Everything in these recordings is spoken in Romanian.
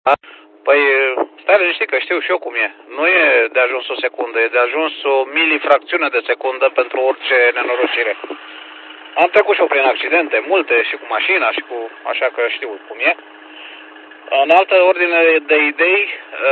Păi, stai liniștit că știu și eu cum e. Nu e de ajuns o secundă, e de ajuns o milifracțiune de secundă pentru orice nenorocire. Am trecut și eu prin accidente, multe, și cu mașina, și cu... așa că știu cum e. În altă ordine de idei,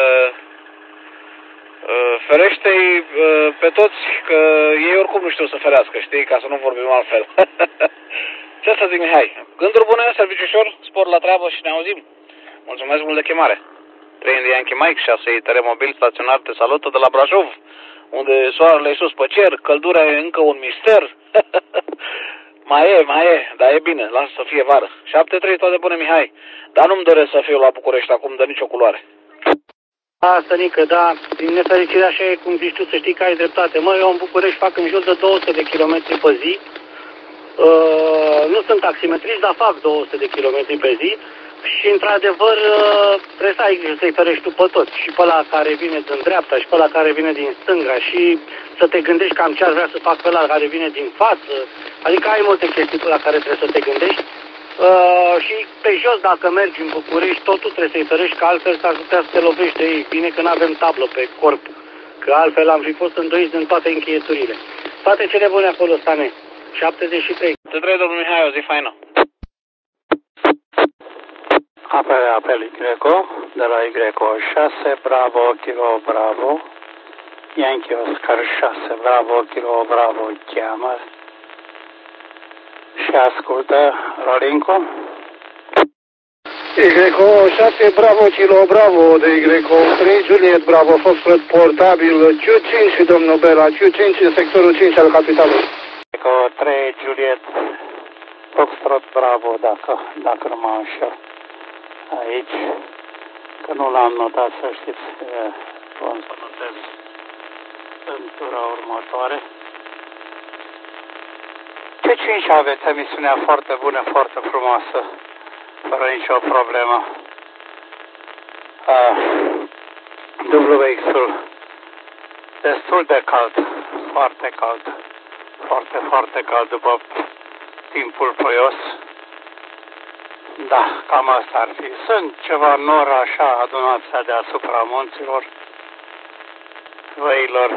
ferește-i pe toți, că ei oricum nu știu să ferească, știi, ca să nu vorbim altfel. Ce să zic, Mihai? Gânduri bune, serviciu ușor, spor la treabă și ne auzim. Mulțumesc mult de chemare. 3 Indian Mike, 6 telemobil staționar te salută de la Brașov, unde soarele e sus pe cer, căldura e încă un mister. mai e, dar e bine, lasă să fie vară. 7-3, toate bune, Mihai. Dar nu-mi doresc să fiu la București acum de nicio culoare. Da, Stănică, da, din nefericire așa e cum zici tu, să știi că ai dreptate. Mă, eu în București fac în jur de 200 de kilometri pe zi. Nu sunt taximetrist, dar fac 200 de kilometri pe zi. Și într-adevăr trebuie să ai grijă să-i ferești tu pe toți. Și pe ăla care vine din dreapta, și pe ăla care vine din stânga. Și să te gândești cam ce ar vrea să fac pe ăla care vine din față. Adică ai multe chestii la care trebuie să te gândești. Și pe jos, dacă mergi în București, totul trebuie să-i ferești, că altfel s-ar putea să te lovești de ei. Bine că nu avem tablă pe corp, că altfel am fi fost îndoiți din toate încheieturile. Toate cele bune acolo, Stane. 73. Te trăi, domnul Mihai, o zi faină. Apel Y, de la Y6, Bravo, Kilo, Bravo, Yankee Oscar 6, Bravo, Kilo, Bravo, cheamă și ascultă Rolinco. Y6, Bravo, Kilo, Bravo, de Y3, Juliet, Bravo, Foxtrot, portabil, Q5 și domnul Bela, Q5 în sectorul 5 al capitalului. Y3, Juliet, Foxtrot, Bravo, dacă nu mă înșel. Aici, că nu l-am notat, să știți, vom să notez în tura următoare. P5 aveți emisiunea foarte bună, foarte frumoasă, fără nicio problemă. WX-ul destul de cald, foarte cald, foarte cald după timpul ploios. Da, cam asta ar fi. Sunt ceva nori așa adunați deasupra munților, văilor,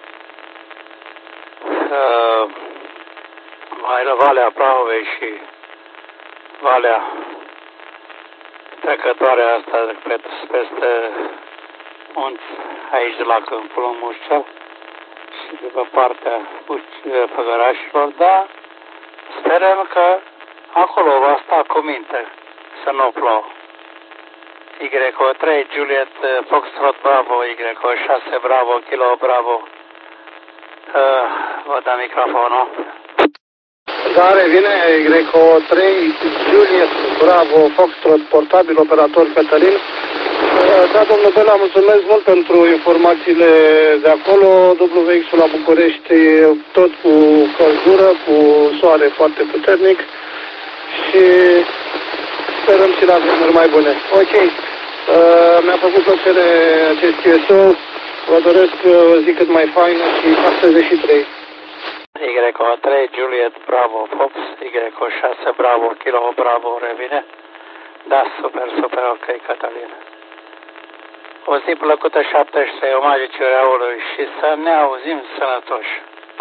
Valea Prahovei și Valea trecătoare asta peste munți, aici de la Câmpul Mușcel și de pe partea Făgărașilor, dar sperăm că acolo va sta cu minte să nu plouă. Y3, Juliet, Foxtrot, Bravo, Y6, Bravo, Kilo, Bravo. Vă dau microfonul. Da, revine Y3, Juliet, Bravo, Foxtrot, portabil, operator Cătălin. Da, domnul Bela, mulțumesc mult pentru informațiile de acolo. WX-ul la București, tot cu căldură, cu soare foarte puternic și sperăm și la vremuri mai bune. Ok, mi-a făcut plăcere acest QSO. Vă doresc o zi cât mai faină și 73. Y3, Juliet, Bravo, Fox, Y6, Bravo, Kilo, Bravo, revine. Da, super, ok, Cătălin. O zi plăcută, 73, omagiu Ciureaului și să ne auzim sănătoși.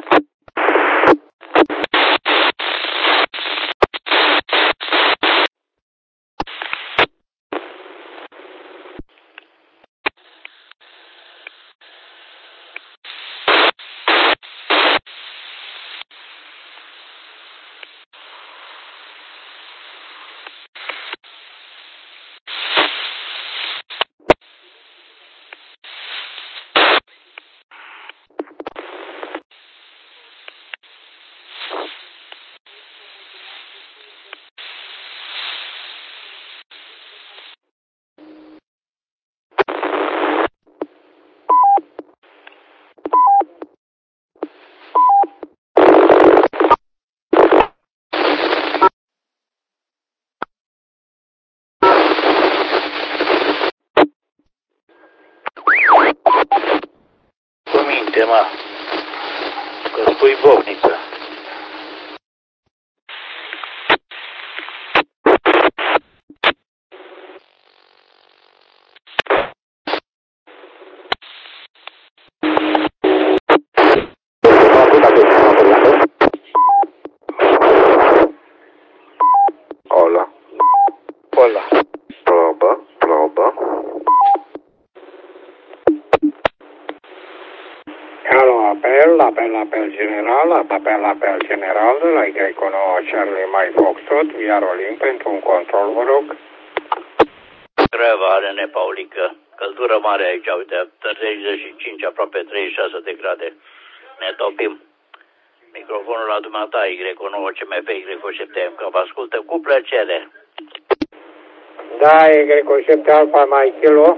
Mă, că spui bovniță. apel general de la Y9 Charlie Mai Foxtrot, via Rolim, pentru un control, vă rog. Creva, Rene Paulică, căldură mare aici, uite, 35, aproape 36 de grade. Ne topim. Microfonul la dumneata, Y9 CMF, Y7M, că vă ascultă cu plăcere. Da, Y7 Alfa Mai Kilo,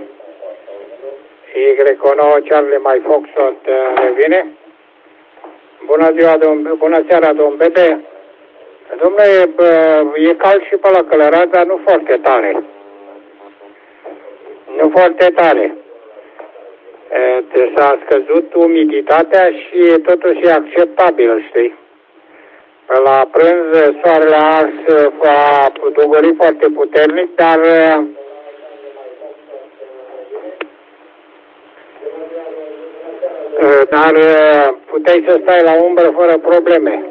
Y9 Charlie Mai Foxtrot revine. Bună ziua, bună seara, domn Bebe. Dom'le, e cald și pe la Călăraș, dar nu foarte tare. Nu foarte tare. S-a scăzut umiditatea și totuși e acceptabil, știi? La prânz soarele a ars, a dogorit foarte puternic, dar puteai să stai la umbră fără probleme.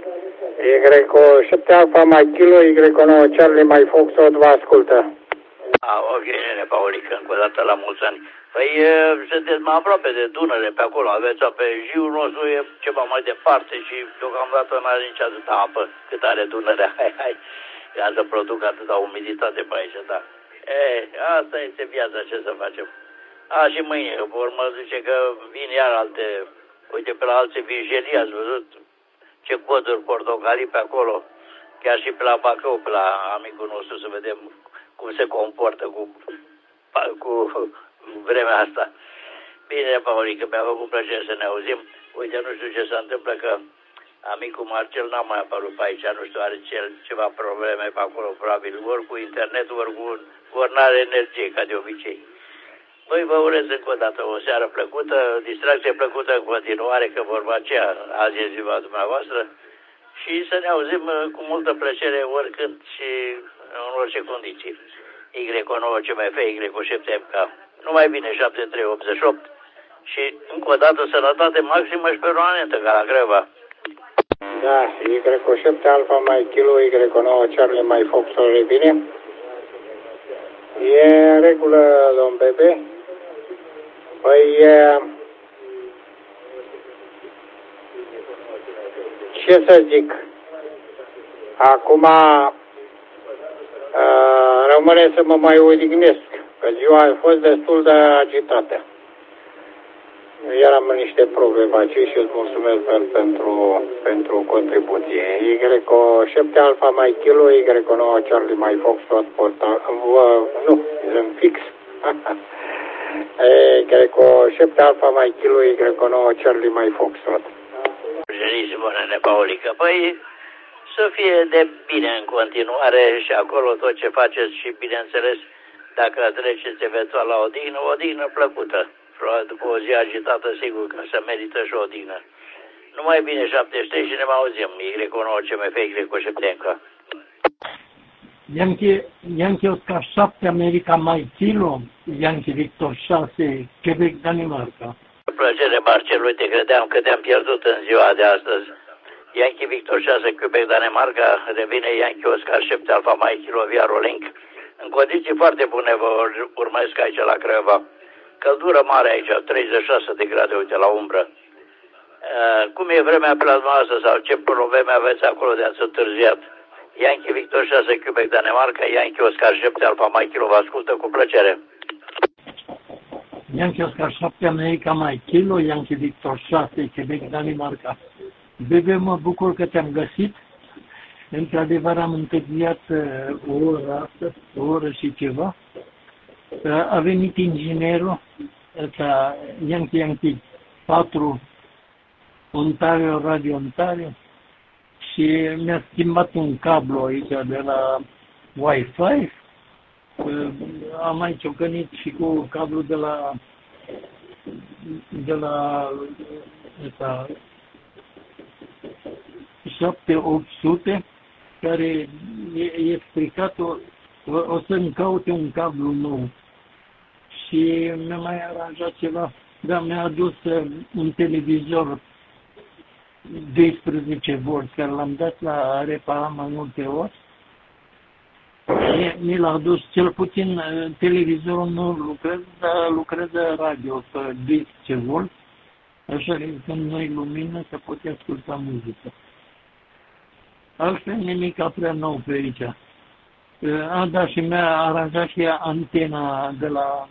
Y7 Alfa Mai Kilo, Y9 Charlie Mai Foxtrot vă ascultă. Ok, Nene Paulică, încă o dată la mulți ani. Păi sunteți mai aproape de Dunăre pe acolo, aveți apă, jiul nostru e ceva mai departe și deocamdată n-are nici atâta apă cât are Dunărea. Ca să produc atâta umiditate pe aici, da. Asta este viața, ce să facem. Și mâine, pe urmă zice că vin iar alte, uite pe la alte vijerii, ați văzut ce coduri portocalii pe acolo, chiar și pe la Bacău, pe la amicul nostru, să vedem cum se comportă cu vremea asta. Bine, Paulică, mi-a făcut plăcere să ne auzim. Uite, nu știu ce se întâmplă, că amicul Marcel n-a mai apărut pe aici, nu știu, are ceva probleme pe acolo, probabil, ori cu internet, ori n-are energie, ca de obicei. Băi, vă urez încă o dată o seară plăcută, distracție plăcută în continuare, că vorba aceea, azi e ziua dumneavoastră, și să ne auzim cu multă plăcere oricând și în orice condiții. Y9 CMF, Y7MK. Numai bine, 7388 și încă o dată sănătate maximă și permanentă, ca la Creva. Da, Y7 Alfa Mai Kilo, Y9 Charlie Mai Foxtrot revine. E în regulă, domn Bebe. Păi, ce să zic? Acum rămâne să mă mai odihnesc, că ziua a fost destul de agitată. Iar am niște probleme aici și îți mulțumesc pentru contribuție. Y7 Alfa Mai Kilo, Y9 Charlie Mai Foxtrot, nu, sunt fix. Y7 Alfa Mai Kilo, Y9 Charlie Mai Foxtrot. Genisimo, Nene Paulică. Păi, să fie de bine în continuare și acolo tot ce faceți și, bineînțeles, dacă treceți eventual la o odihnă plăcută. După o zi agitată, sigur că se merită și o odihnă. Numai bine, 73 și ne mai auzim. Y9 CMF, Y7MK. Yankee Oscar 7, America Mai Kilo, Yankee Victor 6, Quebec, Danemarca. Plăcere, Marcel, uite, credeam că te-am pierdut în ziua de astăzi. Yankee Victor 6, Quebec, Danemarca, revine Yankee Oscar 7, Alfa Mai Kilo, via Rolink. În condiții foarte bune vă urmesc aici la Craiova. Căldură mare aici, 36 de grade, uite, la umbră. Cum e vremea pe la dumneavoastră sau ce probleme aveți acolo de ați întârziat? Yankee Victor 6, Quebec, Danemarca, Yankee Oscar 7, Alfa Mai Kilo, vă ascultă cu plăcere. Yankee Oscar 7, America Mai Kilo, Yankee Victor 6, Quebec, Danemarca. Bebe, mă bucur că te-am găsit. Într-adevăr am întârziat o oră și ceva. A venit inginerul, ăsta, Yankee 4, Ontario, Radio Ontario, și mi-a schimbat un cablu aici de la Wi-Fi. Am mai ciocănit și cu cablul de la 7800, care e stricat, o să-mi caute un cablu nou. Și mi-a mai aranjat ceva, dar mi-a adus un televizor 12 V, care l-am dat la reparat mai multe ori. Mi l-a adus, cel puțin televizorul nu lucrează, dar lucrează radio pe 12 V. Așa că când nu-i lumină, se poate asculta muzică. Altfel nimic prea nou pe aici. Da, și mi-a aranjat și antena de la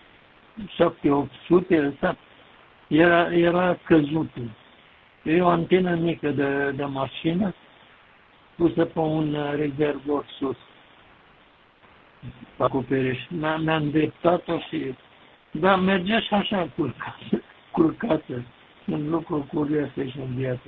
7-800, era căzută. E o antenă mică de mașină pusă pe un rezervor sus, pe acoperiș. Mi-a îndreptat-o și, da, mergea și așa curcată. Sunt lucruri curioase și în viață.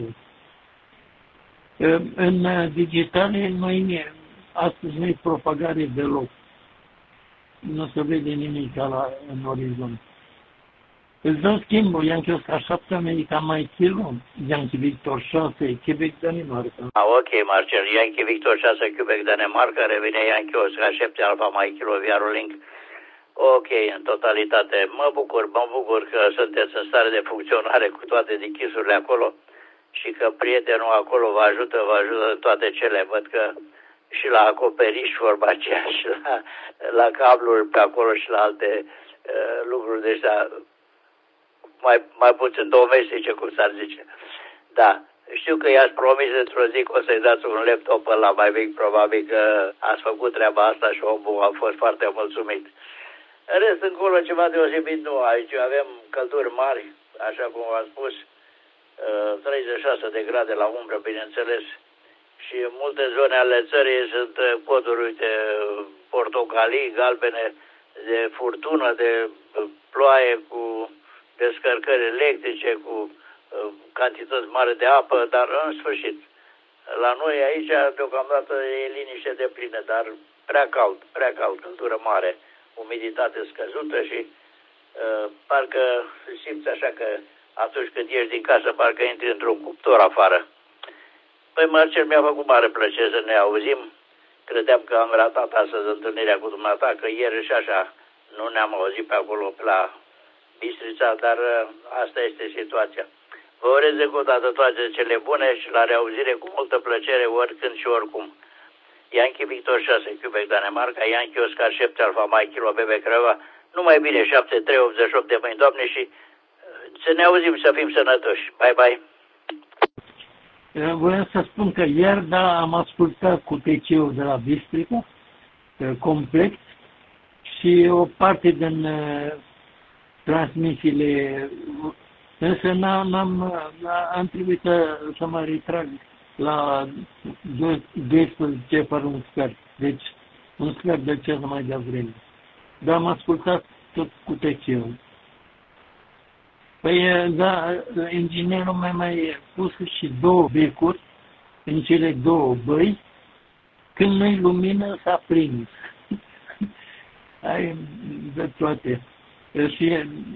În digitale, astăzi nu-i propagare deloc. Nu se vede nimic în orizont. Îți dau schimbul, Yankee Oscar 7, America Mike Kilo, Yankee Victor 6, Quebec, Danemarca. Ok, Marcel, Yankee Victor 6, Quebec, Danemarca, revine Yankee Oscar 7, Alpha Mike Kilo, Viarulink. Ok, în totalitate. Mă bucur că sunteți în stare de funcționare cu toate dichisurile acolo și că prietenul acolo vă ajută în toate cele. Văd că și la acoperiș vorba aceea și la cabluri pe acolo și la alte lucruri de astea mai puțin domestice, cum s-ar zice. Da, știu că i-ați promis într-o zi că o să-i dați un laptop ăla mai mic, probabil că ați făcut treaba asta și omul a fost foarte mulțumit. În rest, încolo ceva deosebit nu. Aici avem călduri mari, așa cum v-am spus, 36 de grade la umbră, bineînțeles, și în multe zone ale țării sunt coduri, uite, portocalii, galbene, de furtună, de ploaie, cu descărcări electrice, cu cantități mari de apă, dar în sfârșit, la noi aici deocamdată e liniște de plină, dar prea cald, căldură mare, umiditate scăzută și parcă simți așa că atunci când ieși din casă, parcă intri într-un cuptor afară. Păi, Marcel, mi-a făcut mare plăcere să ne auzim. Credeam că am ratat astăzi întâlnirea cu dumneata, că ieri și așa nu ne-am auzit pe acolo, pe la Bistrița, dar asta este situația. Vă urez încă o dată toate cele bune și la reauzire cu multă plăcere, oricând și oricum. Yankee Victor 6, Quebec, Danemarca, Yankee Oscar 7, Alpha Mike Kilo, Bebe Creva, numai bine, 7388 de mâini, Doamne, și să ne auzim, să fim sănătoși. Bye, bye! Voiam să spun că ieri, da, am ascultat cu TC-ul de la Bistrița, complet, și o parte din transmisiile, însă am trebuit să mă retrag la 12 fără un sfert, deci un sfert de cel mai devreme. Dar am ascultat tot cu TC-ul. Păi, da, inginerul mi-a mai pus și 2 becuri în cele 2 băi, când nu-i lumină s-a prins. Ai de toate. Și